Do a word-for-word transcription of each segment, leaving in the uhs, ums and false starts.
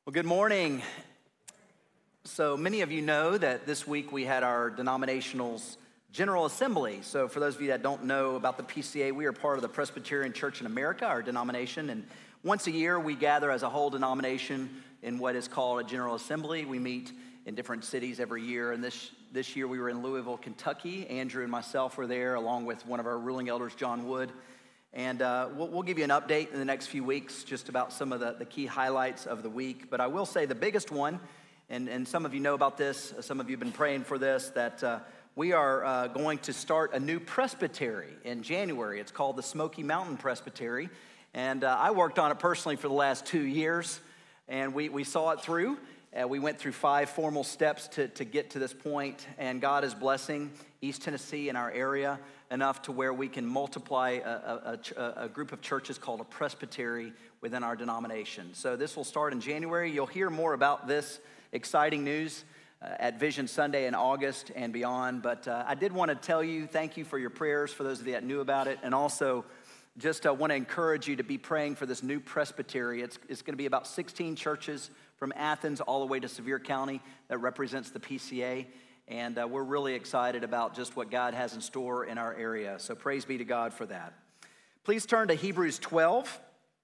Well, good morning. So many of you know that this week we had our denominational's General Assembly. So for those of you that don't know about the P C A, we are part of the Presbyterian Church in America, our denomination. And once a year, we gather as a whole denomination in what is called a General Assembly. We meet in different cities every year. And this, this year we were in Louisville, Kentucky. Andrew and myself were there along with one of our ruling elders, John Wood. And uh, we'll, we'll give you an update in the next few weeks just about some of the, the key highlights of the week. But I will say the biggest one, and, and some of you know about this, some of you have been praying for this, that uh, we are uh, going to start a new presbytery in January. It's called the Smoky Mountain Presbytery. And uh, I worked on it personally for the last two years, and we, we saw it through. Uh, we went through five formal steps to, to get to this point, and God is blessing East Tennessee and our area enough to where we can multiply a, a, a, a group of churches called a presbytery within our denomination. So this will start in January. You'll hear more about this exciting news uh, at Vision Sunday in August and beyond. But uh, I did want to tell you, thank you for your prayers, for those of you that knew about it, and also just uh, want to encourage you to be praying for this new presbytery. It's, it's going to be about sixteen churches from Athens all the way to Sevier County that represents the P C A. And uh, we're really excited about just what God has in store in our area. So praise be to God for that. Please turn to Hebrews twelve.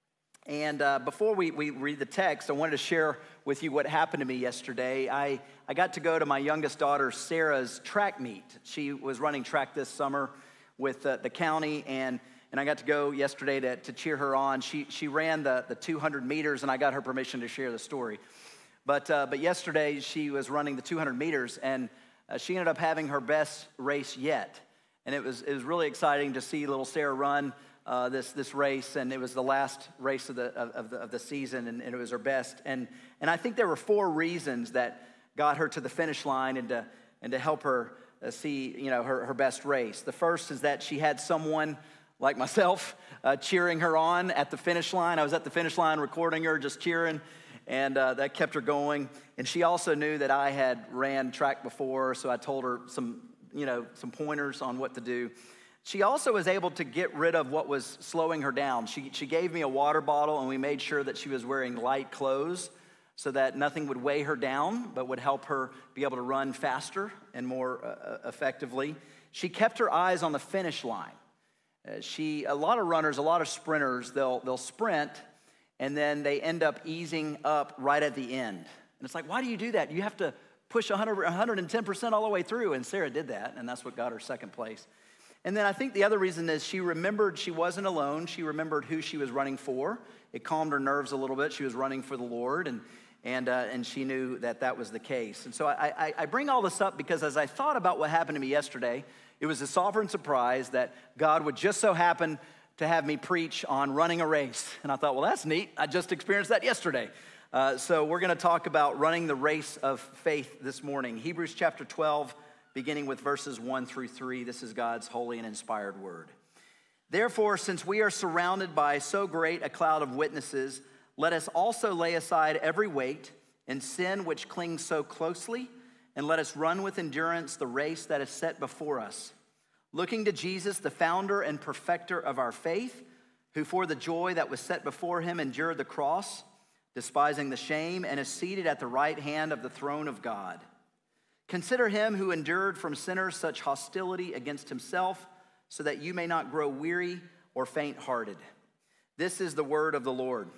And uh, before we, we read the text, I wanted to share with you what happened to me yesterday. I, I got to go to my youngest daughter, Sarah's track meet. She was running track this summer with uh, the county, and, and I got to go yesterday to, to cheer her on. She, she ran the, the two hundred meters, and I got her permission to share the story. But, uh, but yesterday, she was running the two hundred meters, and Uh, she ended up having her best race yet, and it was it was really exciting to see little Sarah run uh, this this race, and it was the last race of the of the, of the season, and, and it was her best. And and I think there were four reasons that got her to the finish line and to and to help her uh, see you know her her best race. The first is that she had someone like myself uh, cheering her on at the finish line. I was at the finish line recording her, just cheering. And uh, that kept her going. And she also knew that I had ran track before, so I told her some, you know, some pointers on what to do. She also was able to get rid of what was slowing her down. She, she gave me a water bottle, and we made sure that she was wearing light clothes so that nothing would weigh her down, but would help her be able to run faster and more uh, effectively. She kept her eyes on the finish line. Uh, she, a lot of runners, a lot of sprinters, they'll they'll sprint, and then they end up easing up right at the end. And it's like, why do you do that? You have to push one hundred, one hundred ten percent all the way through. And Sarah did that, and that's what got her second place. And then I think the other reason is she remembered she wasn't alone. She remembered who she was running for. It calmed her nerves a little bit. She was running for the Lord, and and uh, and she knew that that was the case. And so I, I, I bring all this up because as I thought about what happened to me yesterday, it was a sovereign surprise that God would just so happen to have me preach on running a race. And I thought, well, that's neat. I just experienced that yesterday. Uh, so we're going to talk about running the race of faith this morning. Hebrews chapter twelve, beginning with verses one through three. This is God's holy and inspired word. Therefore, since we are surrounded by so great a cloud of witnesses, let us also lay aside every weight and sin which clings so closely, and let us run with endurance the race that is set before us, looking to Jesus, the founder and perfecter of our faith, who for the joy that was set before him endured the cross, despising the shame, and is seated at the right hand of the throne of God. Consider him who endured from sinners such hostility against himself, so that you may not grow weary or faint-hearted. This is the word of the Lord.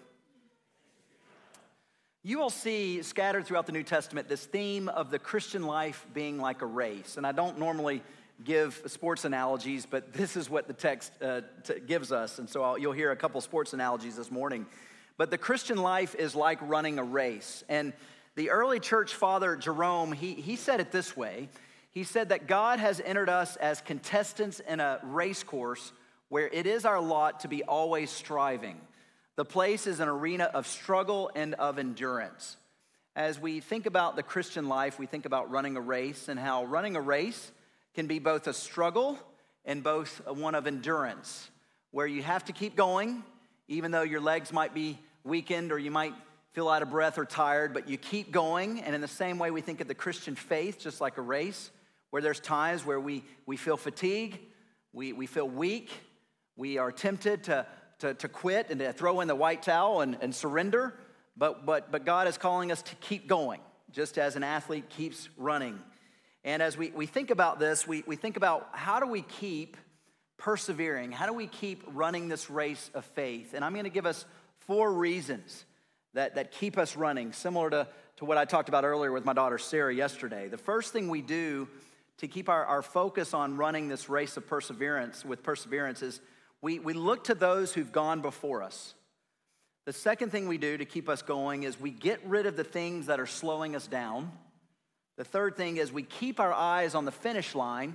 You will see scattered throughout the New Testament this theme of the Christian life being like a race. And I don't normally give sports analogies, but this is what the text uh, t- gives us. And so I'll, you'll hear a couple sports analogies this morning. But the Christian life is like running a race. And the early church father, Jerome, he, he said it this way. He said that God has entered us as contestants in a race course where it is our lot to be always striving. The place is an arena of struggle and of endurance. As we think about the Christian life, we think about running a race and how running a race can be both a struggle and both one of endurance, where you have to keep going, even though your legs might be weakened or you might feel out of breath or tired, but you keep going. And in the same way, we think of the Christian faith just like a race, where there's times where we, we feel fatigue, we, we feel weak, we are tempted to, to, to quit and to throw in the white towel and, and surrender. but, but, but God is calling us to keep going, just as an athlete keeps running. And as we, we think about this, we, we think about how do we keep persevering? How do we keep running this race of faith? And I'm going to give us four reasons that, that keep us running, similar to, to what I talked about earlier with my daughter Sarah yesterday. The first thing we do to keep our, our focus on running this race of perseverance with perseverance is we, we look to those who've gone before us. The second thing we do to keep us going is we get rid of the things that are slowing us down. The third thing is we keep our eyes on the finish line.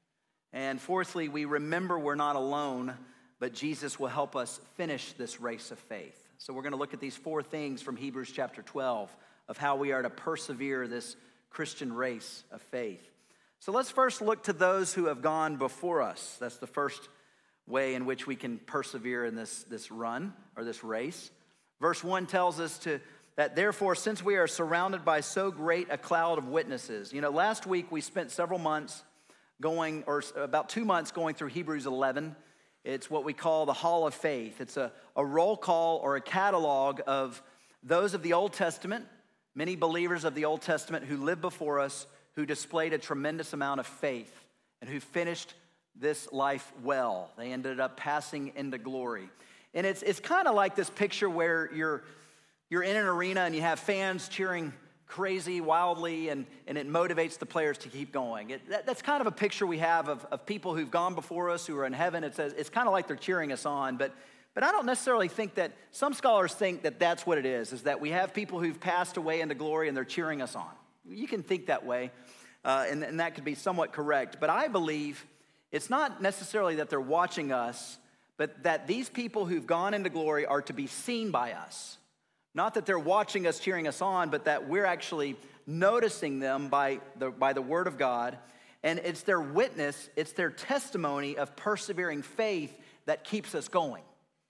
And fourthly, we remember we're not alone, but Jesus will help us finish this race of faith. So we're going to look at these four things from Hebrews chapter twelve of how we are to persevere this Christian race of faith. So let's first look to those who have gone before us. That's the first way in which we can persevere in this, this run or this race. Verse one tells us to that therefore, since we are surrounded by so great a cloud of witnesses. You know, last week we spent several months going, or about two months going through Hebrews eleven. It's what we call the Hall of Faith. It's a, a roll call or a catalog of those of the Old Testament, many believers of the Old Testament who lived before us, who displayed a tremendous amount of faith and who finished this life well. They ended up passing into glory. And it's it's kind of like this picture where you're you're in an arena and you have fans cheering crazy, wildly, and, and it motivates the players to keep going. It, that, that's kind of a picture we have of, of people who've gone before us, who are in heaven. It says it's kind of like they're cheering us on, but But I don't necessarily think that, some scholars think that that's what it is, is that we have people who've passed away into glory and they're cheering us on. You can think that way, uh, and, and that could be somewhat correct. But I believe it's not necessarily that they're watching us, but that these people who've gone into glory are to be seen by us. Not that they're watching us, cheering us on, but that we're actually noticing them by the, by the word of God. And it's their witness, it's their testimony of persevering faith that keeps us going.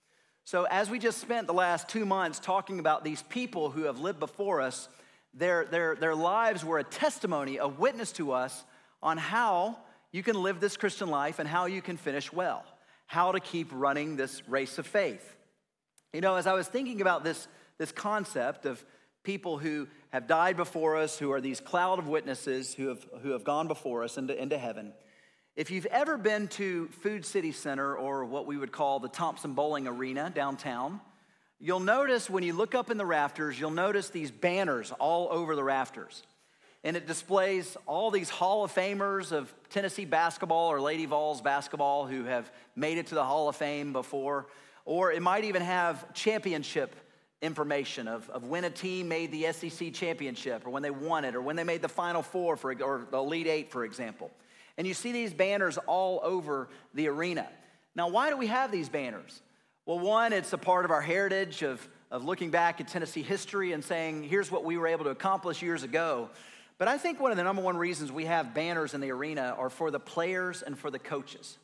So as we just spent the last two months talking about these people who have lived before us, their, their, their lives were a testimony, a witness to us on how you can live this Christian life and how you can finish well, how to keep running this race of faith. You know, as I was thinking about this, this concept of people who have died before us, who are these cloud of witnesses who have, who have gone before us into, into heaven, if you've ever been to Food City Center, or what we would call the Thompson Bowling Arena downtown, you'll notice when you look up in the rafters, you'll notice these banners all over the rafters. And it displays all these Hall of Famers of Tennessee basketball or Lady Vols basketball who have made it to the Hall of Fame before. Or it might even have championship information of, of when a team made the S E C championship, or when they won it, or when they made the Final Four, for, or the Elite Eight, for example. And you see these banners all over the arena. Now, why do we have these banners? Well, one, it's a part of our heritage of, of looking back at Tennessee history and saying, here's what we were able to accomplish years ago. But I think one of the number one reasons we have banners in the arena are for the players and for the coaches.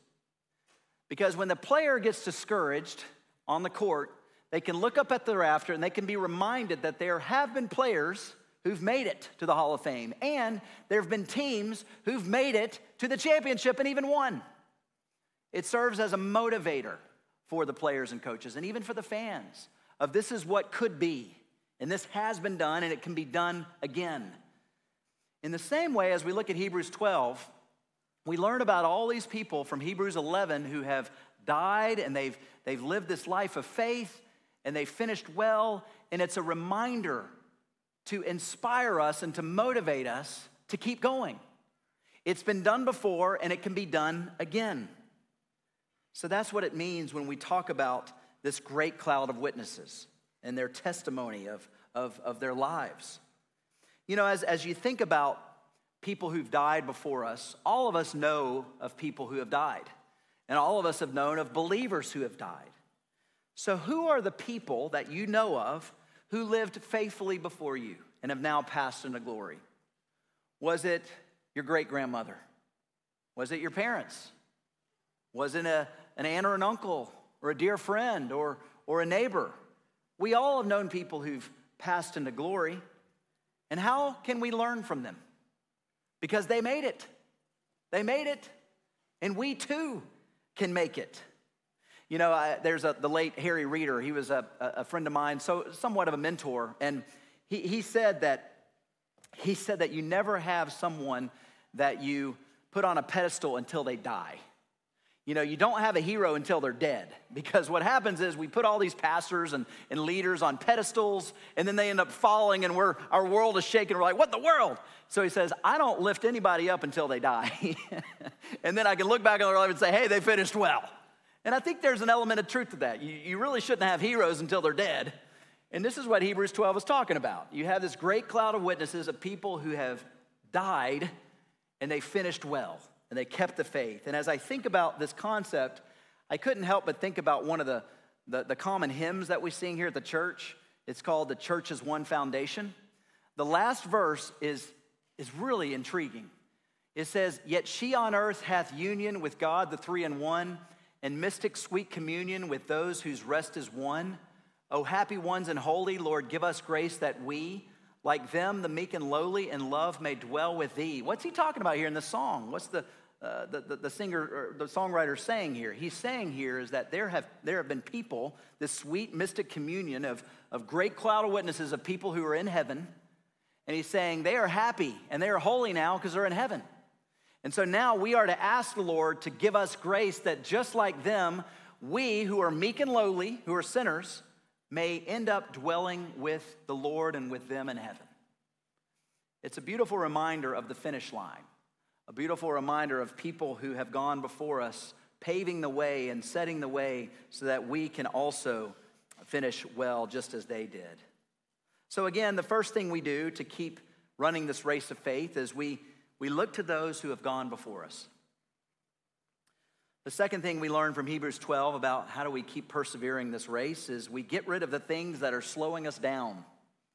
Because when the player gets discouraged on the court, they can look up at the rafter and they can be reminded that there have been players who've made it to the Hall of Fame. And there have been teams who've made it to the championship and even won. It serves as a motivator for the players and coaches, and even for the fans, of this is what could be. And this has been done, and it can be done again. In the same way, as we look at Hebrews twelve, we learn about all these people from Hebrews eleven who have died, and they've, they've lived this life of faith, and they've finished well, and it's a reminder to inspire us and to motivate us to keep going. It's been done before, and it can be done again. So that's what it means when we talk about this great cloud of witnesses and their testimony of, of, of their lives. You know, as, as you think about people who've died before us, all of us know of people who have died. And all of us have known of believers who have died. So who are the people that you know of who lived faithfully before you and have now passed into glory? Was it your great-grandmother? Was it your parents? Was it a, an aunt or an uncle or a dear friend or, or a neighbor? We all have known people who've passed into glory. And how can we learn from them? Because they made it. They made it. And we too can make it. You know, I, there's a, the late Harry Reeder. He was a, a friend of mine, so somewhat of a mentor. And he, he said that he said that you never have someone that you put on a pedestal until they die. You know, you don't have a hero until they're dead, because what happens is we put all these pastors and, and leaders on pedestals, and then they end up falling, and we're our world is shaking. We're like, what in the world? So he says, I don't lift anybody up until they die. And then I can look back on their life and say, hey, they finished well. And I think there's an element of truth to that. You, you really shouldn't have heroes until they're dead. And this is what Hebrews twelve is talking about. You have this great cloud of witnesses of people who have died, and they finished well. And they kept the faith. And as I think about this concept, I couldn't help but think about one of the, the, the common hymns that we sing here at the church. It's called The Church is One Foundation. The last verse is, is really intriguing. It says, yet she on earth hath union with God, the three in one, and mystic sweet communion with those whose rest is won. O happy ones and holy, Lord, give us grace that we, like them, the meek and lowly, in love may dwell with thee. What's he talking about here in the song? What's the Uh, the, the, the singer, or the songwriter saying here? He's saying here is that there have there have been people, this sweet mystic communion of, of great cloud of witnesses of people who are in heaven. And he's saying they are happy and they are holy now because they're in heaven. And so now we are to ask the Lord to give us grace that just like them, we who are meek and lowly, who are sinners, may end up dwelling with the Lord and with them in heaven. It's a beautiful reminder of the finish line. A beautiful reminder of people who have gone before us, paving the way and setting the way so that we can also finish well just as they did. So again, the first thing we do to keep running this race of faith is we, we look to those who have gone before us. The second thing we learn from Hebrews twelve about how do we keep persevering this race is we get rid of the things that are slowing us down.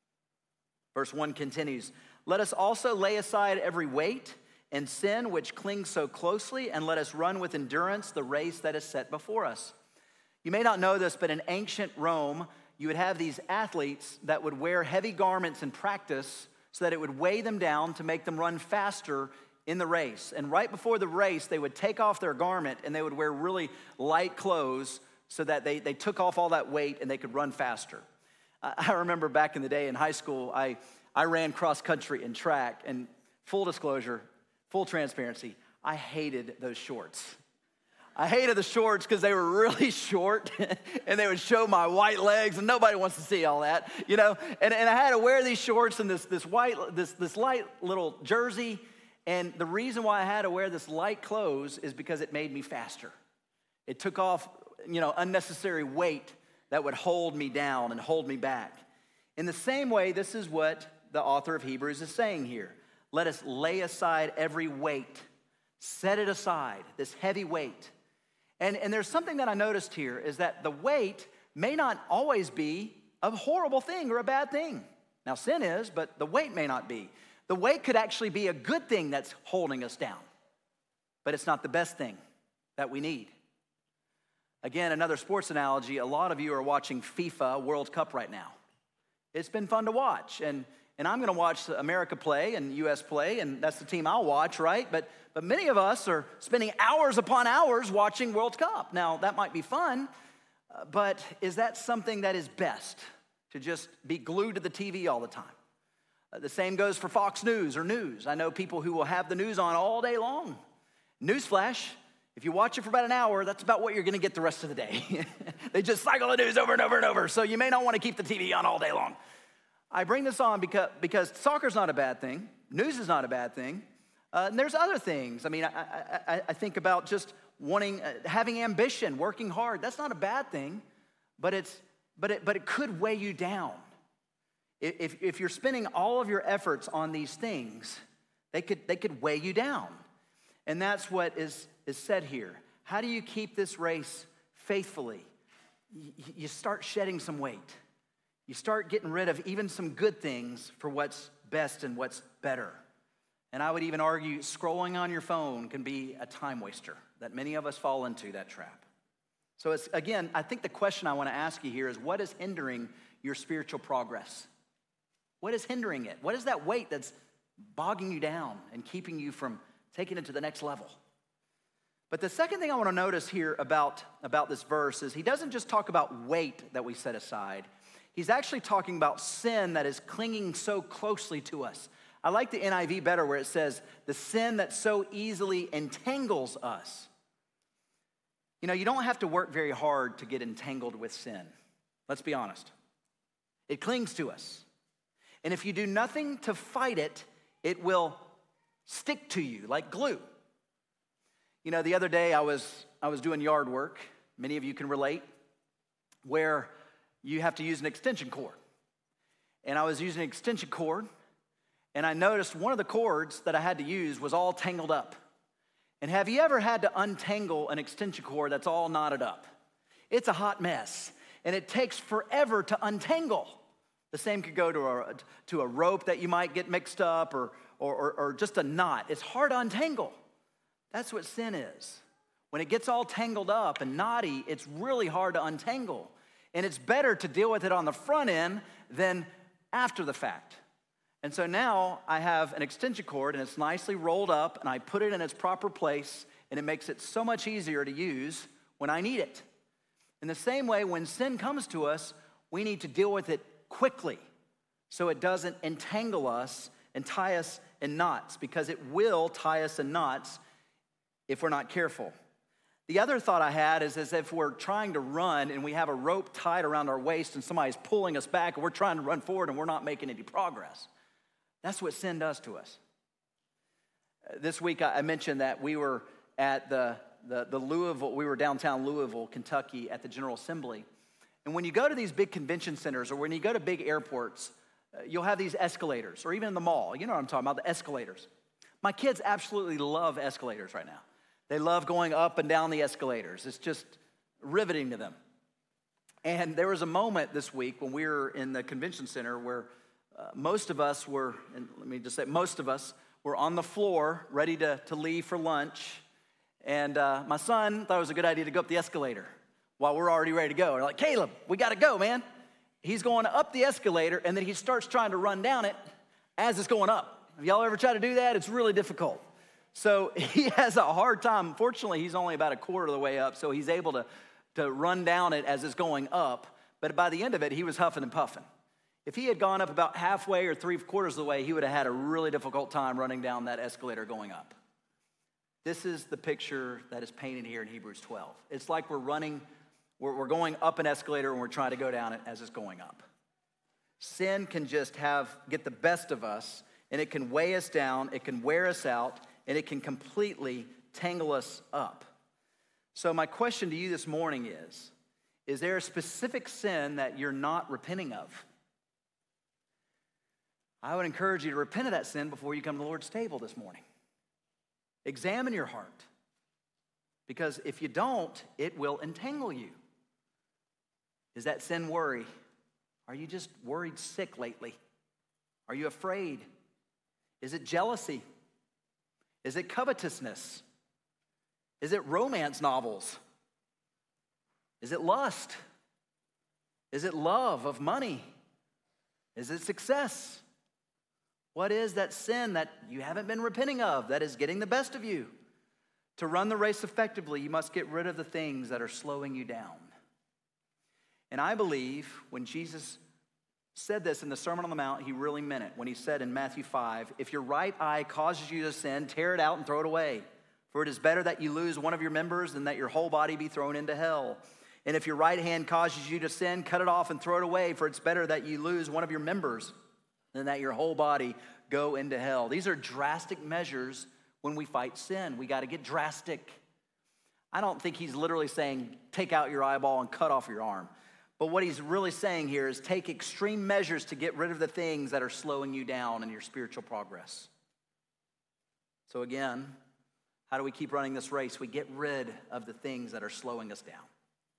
Verse one continues, let us also lay aside every weight and sin which clings so closely, and let us run with endurance the race that is set before us. You may not know this, but in ancient Rome, you would have these athletes that would wear heavy garments in practice so that it would weigh them down to make them run faster in the race. And right before the race, they would take off their garment and they would wear really light clothes so that they, they took off all that weight and they could run faster. I remember back in the day in high school, I, I ran cross country and track, and full disclosure, full transparency, I hated those shorts. I hated the shorts because they were really short and they would show my white legs, and nobody wants to see all that, you know? And, and I had to wear these shorts and this, this white, this, this light little jersey. And the reason why I had to wear this light clothes is because it made me faster. It took off, you know, unnecessary weight that would hold me down and hold me back. In the same way, this is what the author of Hebrews is saying here. Let us lay aside every weight. Set it aside, this heavy weight. And, and there's something that I noticed here is that the weight may not always be a horrible thing or a bad thing. Now, sin is, but the weight may not be. The weight could actually be a good thing that's holding us down, but it's not the best thing that we need. Again, another sports analogy, a lot of you are watching FIFA World Cup right now. It's been fun to watch, and And I'm going to watch America play and U S play, and that's the team I'll watch, right? But but many of us are spending hours upon hours watching World Cup. Now, that might be fun, uh, but is that something that is best, to just be glued to the T V all the time? Uh, the same goes for Fox News or news. I know people who will have the news on all day long. Newsflash, if you watch it for about an hour, that's about what you're going to get the rest of the day. They just cycle the news over and over and over, so you may not want to keep the T V on all day long. I bring this on because, because soccer's not a bad thing. News is not a bad thing. Uh, and there's other things. I mean, I, I, I think about just wanting, uh, having ambition, working hard. That's not a bad thing, but it's, but it, but it could weigh you down. If, if you're spending all of your efforts on these things, they could, they could weigh you down. And that's what is, is said here. How do you keep this race faithfully? You, you start shedding some weight. You start getting rid of even some good things for what's best and what's better. And I would even argue scrolling on your phone can be a time waster, that many of us fall into that trap. So it's, again, I think the question I want to ask you here is, what is hindering your spiritual progress? What is hindering it? What is that weight that's bogging you down and keeping you from taking it to the next level? But the second thing I want to notice here about, about this verse is he doesn't just talk about weight that we set aside. He's actually talking about sin that is clinging so closely to us. I like the N I V better where it says, the sin that so easily entangles us. You know, you don't have to work very hard to get entangled with sin. Let's be honest. It clings to us. And if you do nothing to fight it, it will stick to you like glue. You know, the other day I was I was doing yard work. Many of you can relate, where you have to use an extension cord. And I was using an extension cord, and I noticed one of the cords that I had to use was all tangled up. And have you ever had to untangle an extension cord that's all knotted up? It's a hot mess, and it takes forever to untangle. The same could go to a, to a rope that you might get mixed up, or, or, or, or just a knot. It's hard to untangle. That's what sin is. When it gets all tangled up and knotty, it's really hard to untangle. And it's better to deal with it on the front end than after the fact. And so now I have an extension cord, and it's nicely rolled up, and I put it in its proper place, and it makes it so much easier to use when I need it. In the same way, when sin comes to us, we need to deal with it quickly so it doesn't entangle us and tie us in knots, because it will tie us in knots if we're not careful. The other thought I had is as if we're trying to run and we have a rope tied around our waist and somebody's pulling us back and we're trying to run forward and we're not making any progress. That's what sin does to us. This week I mentioned that we were at the, the, the Louisville, we were downtown Louisville, Kentucky at the General Assembly. And when you go to these big convention centers or when you go to big airports, uh, you'll have these escalators, or even in the mall. You know what I'm talking about, the escalators. My kids absolutely love escalators right now. They love going up and down the escalators. It's just riveting to them. And there was a moment this week when we were in the convention center where uh, most of us were, and let me just say, most of us were on the floor ready to, to leave for lunch. And uh, my son thought it was a good idea to go up the escalator while we're already ready to go. We're like, Caleb, we got to go, man. He's going up the escalator, and then he starts trying to run down it as it's going up. Have y'all ever tried to do that? It's really difficult. So he has a hard time. Fortunately, he's only about a quarter of the way up, so he's able to, to run down it as it's going up. But by the end of it, he was huffing and puffing. If he had gone up about halfway or three quarters of the way, he would have had a really difficult time running down that escalator going up. This is the picture that is painted here in Hebrews twelve. It's like we're running, we're, we're going up an escalator and we're trying to go down it as it's going up. Sin can just have, get the best of us, and it can weigh us down, it can wear us out, and it can completely tangle us up. So my question to you this morning is, is there a specific sin that you're not repenting of? I would encourage you to repent of that sin before you come to the Lord's table this morning. Examine your heart, because if you don't, it will entangle you. Is that sin worry? Are you just worried sick lately? Are you afraid? Is it jealousy? Is it covetousness? Is it romance novels? Is it lust? Is it love of money? Is it success? What is that sin that you haven't been repenting of that is getting the best of you? To run the race effectively, you must get rid of the things that are slowing you down. And I believe when Jesus said this in the Sermon on the Mount, he really meant it. When he said in Matthew five, if your right eye causes you to sin, tear it out and throw it away. For it is better that you lose one of your members than that your whole body be thrown into hell. And if your right hand causes you to sin, cut it off and throw it away. For it's better that you lose one of your members than that your whole body go into hell. These are drastic measures when we fight sin. We got to get drastic. I don't think he's literally saying, take out your eyeball and cut off your arm. But what he's really saying here is take extreme measures to get rid of the things that are slowing you down in your spiritual progress. So again, how do we keep running this race? We get rid of the things that are slowing us down.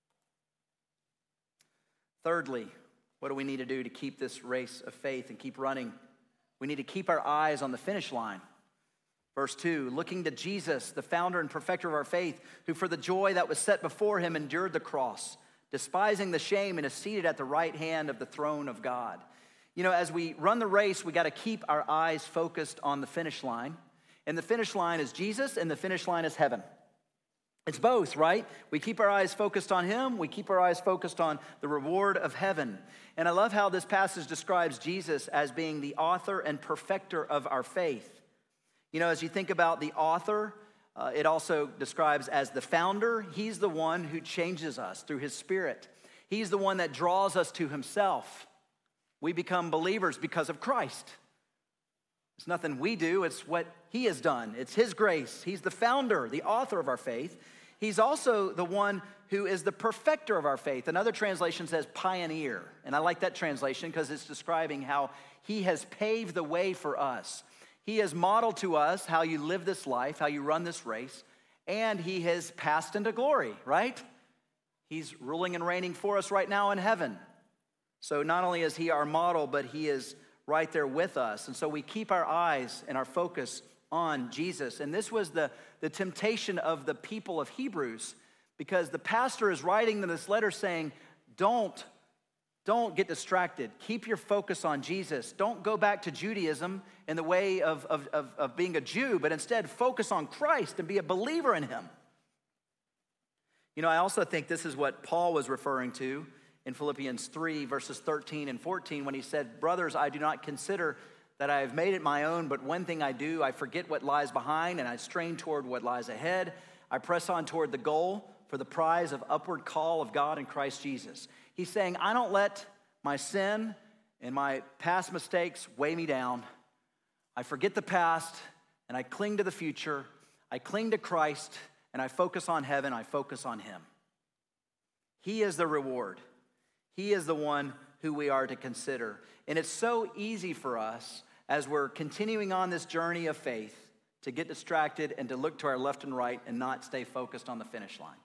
Thirdly, what do we need to do to keep this race of faith and keep running? We need to keep our eyes on the finish line. Verse two, looking to Jesus, the founder and perfecter of our faith, who for the joy that was set before him endured the cross, despising the shame, and is seated at the right hand of the throne of God. You know, as we run the race, we got to keep our eyes focused on the finish line. And the finish line is Jesus, and the finish line is heaven. It's both, right? We keep our eyes focused on him. We keep our eyes focused on the reward of heaven. And I love how this passage describes Jesus as being the author and perfecter of our faith. You know, as you think about the author, uh, it also describes as the founder. He's the one who changes us through his Spirit. He's the one that draws us to himself. We become believers because of Christ. It's nothing we do, it's what he has done. It's his grace. He's the founder, the author of our faith. He's also the one who is the perfecter of our faith. Another translation says pioneer. And I like that translation because it's describing how he has paved the way for us. He has modeled to us how you live this life, how you run this race, and he has passed into glory, right? He's ruling and reigning for us right now in heaven. So not only is he our model, but he is right there with us. And so we keep our eyes and our focus on Jesus. And this was the, the temptation of the people of Hebrews, because the pastor is writing them this letter saying, don't, don't get distracted. Keep your focus on Jesus. Don't go back to Judaism in the way of, of, of, of being a Jew, but instead focus on Christ and be a believer in him. You know, I also think this is what Paul was referring to in Philippians three, verses thirteen and fourteen, when he said, brothers, I do not consider that I have made it my own, but one thing I do, I forget what lies behind, and I strain toward what lies ahead. I press on toward the goal for the prize of upward call of God in Christ Jesus. He's saying, I don't let my sin and my past mistakes weigh me down. I forget the past, and I cling to the future. I cling to Christ, and I focus on heaven. I focus on him. He is the reward. He is the one who we are to consider. And it's so easy for us as we're continuing on this journey of faith to get distracted and to look to our left and right and not stay focused on the finish line.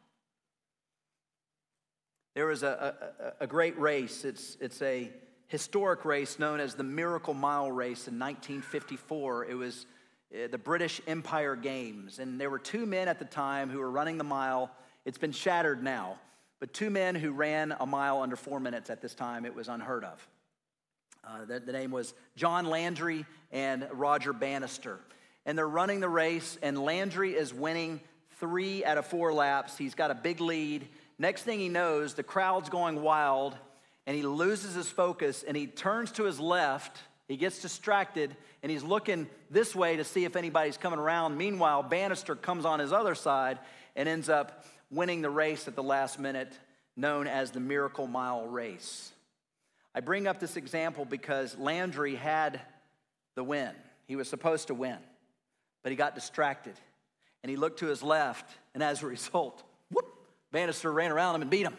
There was a, a, a great race. It's, it's a historic race known as the Miracle Mile Race in nineteen fifty-four. It was the British Empire Games. And there were two men at the time who were running the mile. It's been shattered now. But two men who ran a mile under four minutes at this time, it was unheard of. Uh, the, the name was John Landry and Roger Bannister. And they're running the race, and Landry is winning three out of four laps. He's got a big lead. Next thing he knows, the crowd's going wild, and he loses his focus, and he turns to his left. He gets distracted, and he's looking this way to see if anybody's coming around. Meanwhile, Bannister comes on his other side and ends up winning the race at the last minute, known as the Miracle Mile Race. I bring up this example because Landry had the win. He was supposed to win, but he got distracted, and he looked to his left, and as a result, whoop, Bannister ran around him and beat him.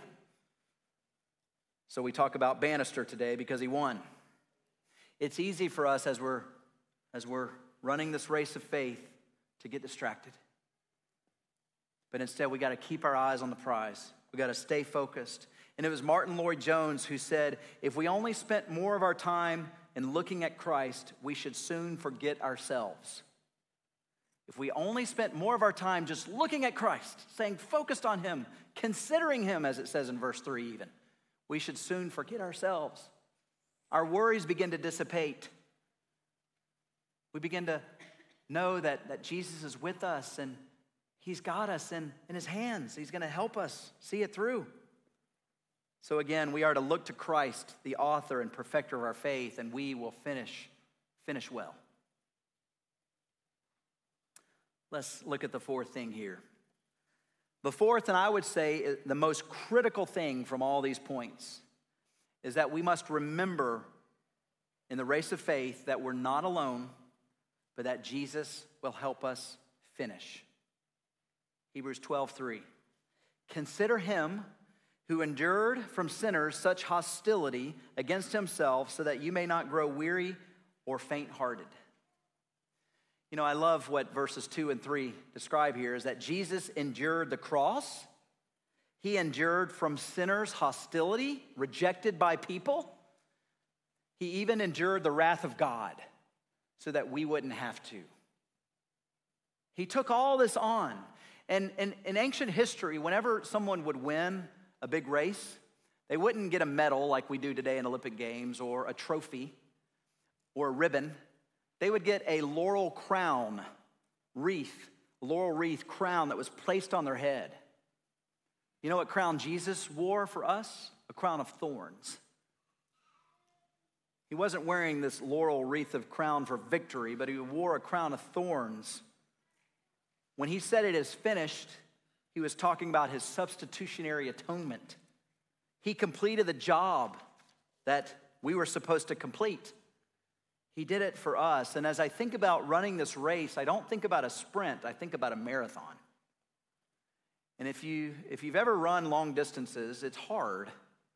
So we talk about Bannister today because he won. It's easy for us as we're, as we're running this race of faith to get distracted. But instead, we got to keep our eyes on the prize. We got to stay focused. And it was Martin Lloyd-Jones who said, if we only spent more of our time in looking at Christ, we should soon forget ourselves. If we only spent more of our time just looking at Christ, staying focused on him, considering him, as it says in verse three even, we should soon forget ourselves. Our worries begin to dissipate. We begin to know that, that Jesus is with us, and he's got us in, in his hands. He's going to help us see it through. So again, we are to look to Christ, the author and perfecter of our faith, and we will finish, finish well. Let's look at the fourth thing here. The fourth, and I would say the most critical thing from all these points, is that we must remember in the race of faith that we're not alone, but that Jesus will help us finish. Hebrews twelve three. Consider him who endured from sinners such hostility against himself, so that you may not grow weary or faint-hearted. You know, I love what verses two and three describe here, is that Jesus endured the cross. He endured from sinners' hostility, rejected by people. He even endured the wrath of God so that we wouldn't have to. He took all this on. And in ancient history, whenever someone would win a big race, they wouldn't get a medal like we do today in Olympic Games, or a trophy, or a ribbon. They would get a laurel crown wreath laurel wreath crown that was placed on their head. You know what crown Jesus wore for us? A crown of thorns. He wasn't wearing this laurel wreath of crown for victory, but he wore a crown of thorns. When he said it is finished, he was talking about his substitutionary atonement. He completed the job that we were supposed to complete. He did it for us. And as I think about running this race, I don't think about a sprint, I think about a marathon. And if you if you've ever run long distances, it's hard.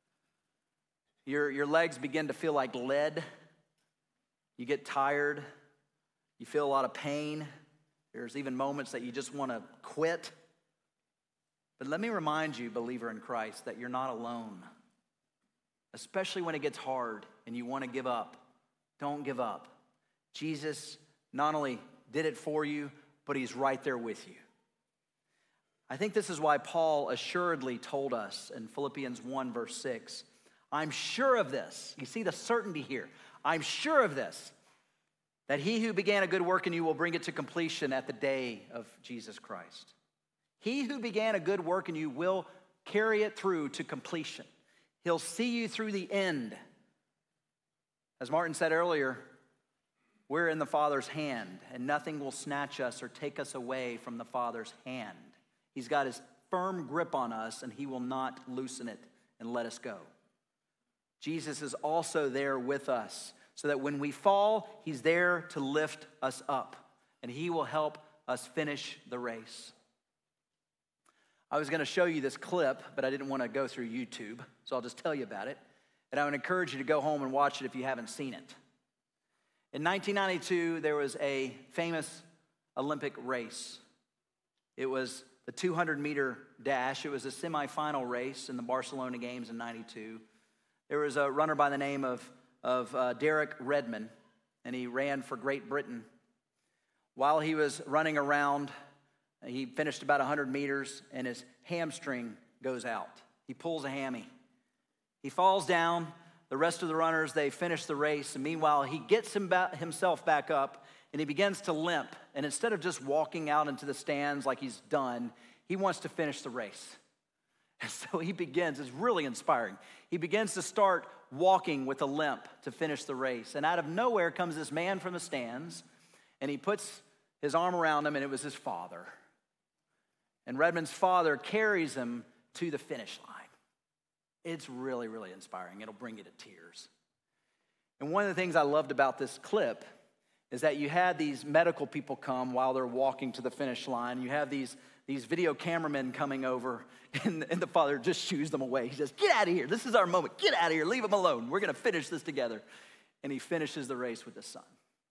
Your, your legs begin to feel like lead. You get tired. You feel a lot of pain. There's even moments that you just want to quit. But let me remind you, believer in Christ, that you're not alone. Especially when it gets hard and you want to give up. Don't give up. Jesus not only did it for you, but he's right there with you. I think this is why Paul assuredly told us in Philippians one, verse six, I'm sure of this. You see the certainty here. I'm sure of this, that he who began a good work in you will bring it to completion at the day of Jesus Christ. He who began a good work in you will carry it through to completion. He'll see you through the end. As Martin said earlier, we're in the Father's hand, and nothing will snatch us or take us away from the Father's hand. He's got his firm grip on us, and he will not loosen it and let us go. Jesus is also there with us, so that when we fall, he's there to lift us up, and he will help us finish the race. I was going to show you this clip, but I didn't want to go through YouTube, so I'll just tell you about it. And I would encourage you to go home and watch it if you haven't seen it. In nineteen ninety-two, there was a famous Olympic race. It was the two hundred meter dash. It was a semifinal race in the Barcelona Games in ninety-two. There was a runner by the name of, of uh, Derek Redmond, and he ran for Great Britain. While he was running around, he finished about one hundred meters, and his hamstring goes out. He pulls a hammy. He falls down. The rest of the runners, they finish the race, and meanwhile, he gets him ba- himself back up, and he begins to limp. And instead of just walking out into the stands like he's done, he wants to finish the race. And so he begins, it's really inspiring. He begins to start walking with a limp to finish the race. And out of nowhere comes this man from the stands, and he puts his arm around him, and it was his father. And Redmond's father carries him to the finish line. It's really, really inspiring. It'll bring you to tears. And one of the things I loved about this clip is that you had these medical people come while they're walking to the finish line. You have these, these video cameramen coming over, and, and the father just shoos them away. He says, get out of here. This is our moment. Get out of here. Leave him alone. We're going to finish this together. And he finishes the race with his son.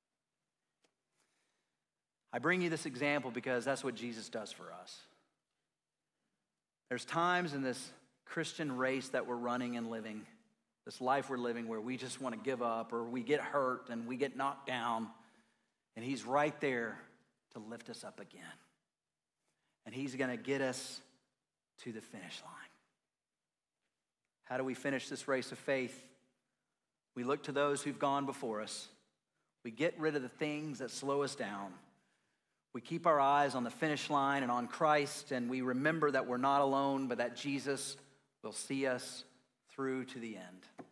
I bring you this example because that's what Jesus does for us. There's times in this Christian race that we're running and living, this life we're living where we just want to give up or we get hurt and we get knocked down, and he's right there to lift us up again. And he's going to get us to the finish line. How do we finish this race of faith? We look to those who've gone before us. We get rid of the things that slow us down. We keep our eyes on the finish line and on Christ, and we remember that we're not alone, but that Jesus will see us through to the end.